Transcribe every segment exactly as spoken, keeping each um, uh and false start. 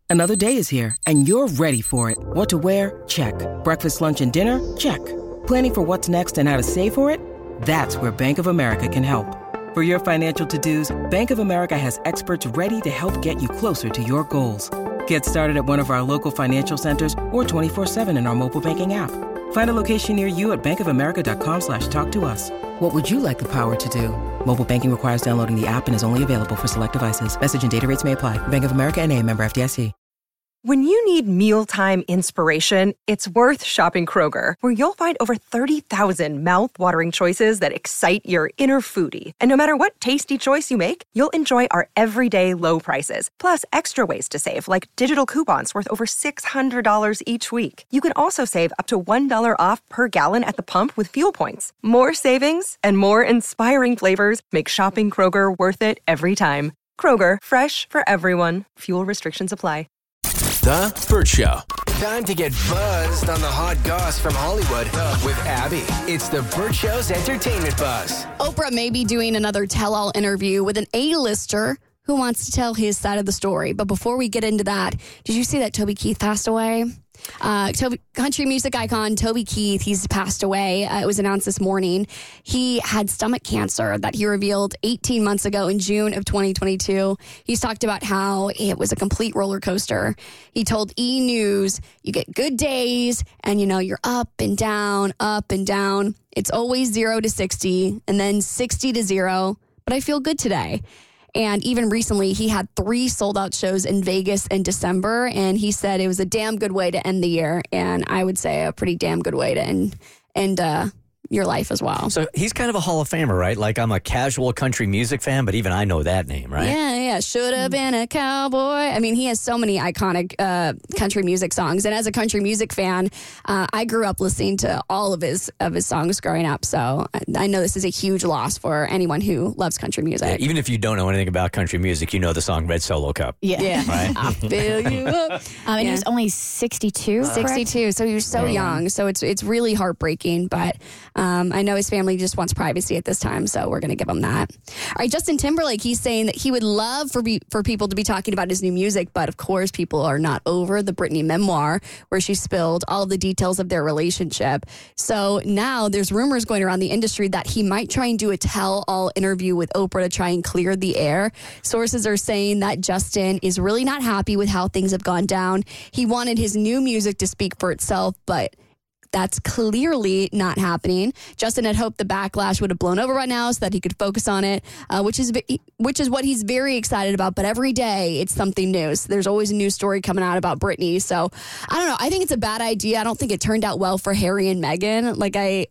Another day is here, and you're ready for it. What to wear? Check. Breakfast, lunch, and dinner? Check. Planning for what's next and how to save for it? That's where Bank of America can help. For your financial to-dos, Bank of America has experts ready to help get you closer to your goals. Get started at one of our local financial centers or twenty-four seven in our mobile banking app. Find a location near you at bankofamerica.com slash talk to us. What would you like the power to do? Mobile banking requires downloading the app and is only available for select devices. Message and data rates may apply. Bank of America N A, member F D I C. When you need mealtime inspiration, it's worth shopping Kroger, where you'll find over thirty thousand mouth-watering choices that excite your inner foodie. And no matter what tasty choice you make, you'll enjoy our everyday low prices, plus extra ways to save, like digital coupons worth over six hundred dollars each week. You can also save up to one dollar off per gallon at the pump with fuel points. More savings and more inspiring flavors make shopping Kroger worth it every time. Kroger, fresh for everyone. Fuel restrictions apply. The Burt Show. Time to get buzzed on the hot goss from Hollywood with Abby. It's the Burt Show's entertainment buzz. Oprah may be doing another tell-all interview with an A-lister who wants to tell his side of the story. But before we get into that, did you see that Toby Keith passed away? Uh, Toby, country music icon Toby Keith, he's passed away. Uh, it was announced this morning. He had stomach cancer that he revealed eighteen months ago in June of twenty twenty-two. He's talked about how it was a complete roller coaster. He told E! News, you get good days and, you know, you're up and down, up and down. It's always zero to sixty and then sixty to zero, but I feel good today. And even recently, he had three sold-out shows in Vegas in December, and he said it was a damn good way to end the year, and I would say a pretty damn good way to end, end uh, your life as well. So he's kind of a Hall of Famer, right? Like, I'm a casual country music fan, but even I know that name, right? Yeah, yeah. Should have been a cowboy. I mean, he has so many iconic uh, country music songs. And as a country music fan, uh, I grew up listening to all of his of his songs growing up. So I, I know this is a huge loss for anyone who loves country music. Yeah, even if you don't know anything about country music, you know the song Red Solo Cup. Yeah. Yeah. Right? I feel you up. Um, and Yeah. he was only sixty-two. sixty-two. So he was so young. So it's it's really heartbreaking. But um, I know his family just wants privacy at this time. So we're going to give him that. All right. Justin Timberlake, he's saying that he would love for be, for people to be talking about his new music. But of course, people are not over the Britney memoir where she spilled all of the details of their relationship. So now there's rumors going around the industry that he might try and do a tell-all interview with Oprah to try and clear the air. Sources are saying that Justin is really not happy with how things have gone down. He wanted his new music to speak for itself, but that's clearly not happening. Justin had hoped the backlash would have blown over right now so that he could focus on it, uh, which is which is what he's very excited about. But every day it's something new. So there's always a new story coming out about Britney. So I don't know. I think it's a bad idea. I don't think it turned out well for Harry and Meghan. Like I.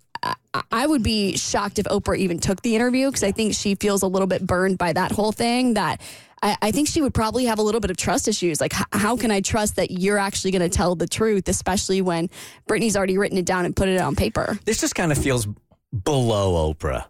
I would be shocked if Oprah even took the interview because I think she feels a little bit burned by that whole thing. That I, I think she would probably have a little bit of trust issues. Like, h- how can I trust that you're actually going to tell the truth, especially when Britney's already written it down and put it on paper? This just kind of feels below Oprah.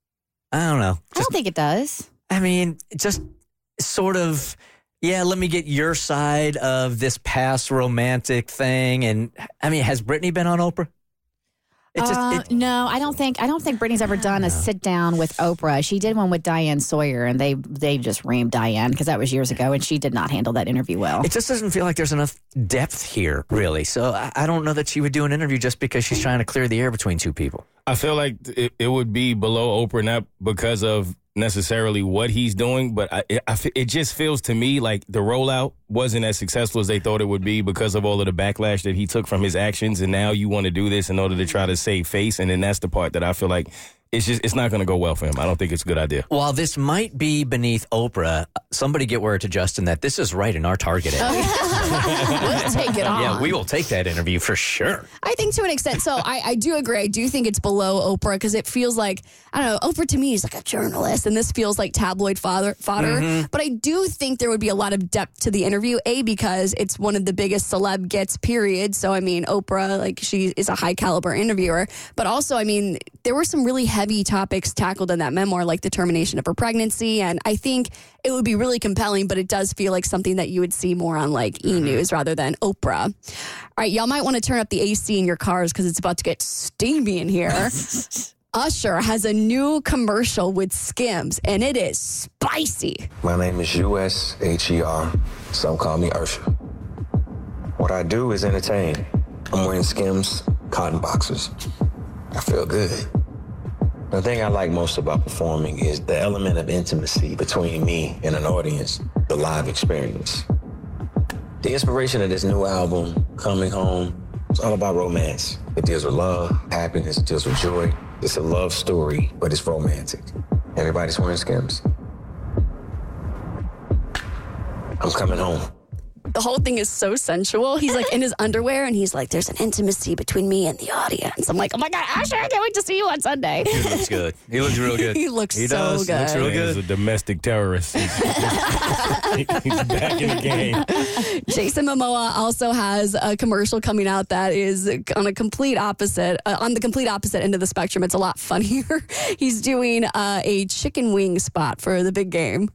I don't know. I don't think it does. I mean, just sort of, yeah, let me get your side of this past romantic thing. And I mean, has Britney been on Oprah? It just, Uh, it, no, I don't think I don't think Britney's ever done a sit down with Oprah. She did one with Diane Sawyer, and they they just reamed Diane because that was years ago, and she did not handle that interview well. it just doesn't feel like there's enough depth here, really. So I, I don't know that she would do an interview just because she's trying to clear the air between two people. I feel like it, it would be below Oprah, not because of necessarily what he's doing, but I, it, I, it just feels to me like the rollout wasn't as successful as they thought it would be because of all of the backlash that he took from his actions, and now you want to do this in order to try to save face, and then that's the part that I feel like it's just it's not going to go well for him. I don't think it's a good idea. While this might be beneath Oprah, somebody get word to Justin that this is right in our target area. We'll take it on. Yeah, we will take that interview for sure. I think to an extent. So I, I do agree. I do think it's below Oprah because it feels like, I don't know, Oprah to me is like a journalist and this feels like tabloid fodder. fodder. Mm-hmm. But I do think there would be a lot of depth to the interview, A, because it's one of the biggest celeb gets, period. So, I mean, Oprah, like she is a high caliber interviewer. But also, I mean, there were some really heavy topics tackled in that memoir, like the termination of her pregnancy. And I think it would be really compelling, but it does feel like something that you would see more on like E! News rather than Oprah. All right, y'all might want to turn up the A C in your cars because it's about to get steamy in here. Usher has a new commercial with Skims, and it is spicy. My name is U S H E R. Some call me Usher. What I do is entertain. I'm wearing Skims cotton boxers. I feel good. The thing I like most about performing is the element of intimacy between me and an audience, the live experience. The inspiration of this new album, Coming Home, it's all about romance. It deals with love, happiness, it deals with joy. It's a love story, but it's romantic. Everybody's wearing Skims. I'm coming home. The whole thing is so sensual. He's like in his underwear and he's like, there's an intimacy between me and the audience. I'm like, oh my God, Asher, I can't wait to see you on Sunday. He looks good. He looks real good. He looks he so does. good. Looks real good. He's a domestic terrorist. He's, he's back in the game. Jason Momoa also has a commercial coming out that is on a complete opposite, uh, on the complete opposite end of the spectrum. It's a lot funnier. He's doing uh, a chicken wing spot for the big game.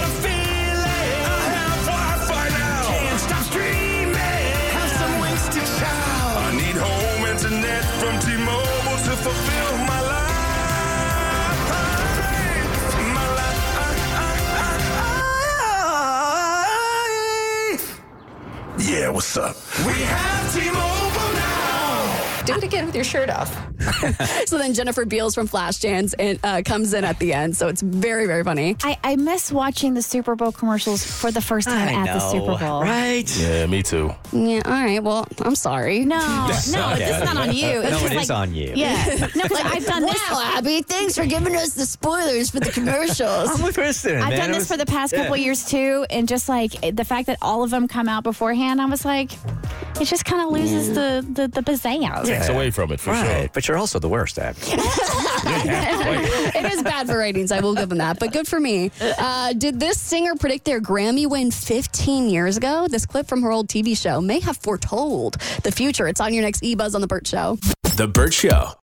Yeah, what's up? We have T-Mobile now. Do it again with your shirt off. So then Jennifer Beals from Flashdance and, uh, comes in at the end. So it's very, very funny. I, I miss watching the Super Bowl commercials for the first time I at know, the Super Bowl. Right? Yeah, me too. Yeah, all right. Well, I'm sorry. No, no, it's not on you. It's No, just it like, is on you. Yeah. No, because I've done this. Wow, Abby, thanks for giving us the spoilers for the commercials. I'm with Kristen. I've man. done It this was- for the past yeah. couple of years too, and just like the fact that all of them come out beforehand, I was like, it just kind of loses the, the the pizzazz. Takes away from it, for Right. sure. But you're also the worst, Abby. It is bad for ratings. I will give them that, but good for me. Uh, did this singer predict their Grammy win fifteen years ago? This clip from her old T V show may have foretold the future. It's on your next E-Buzz on The Burt Show. The Burt Show.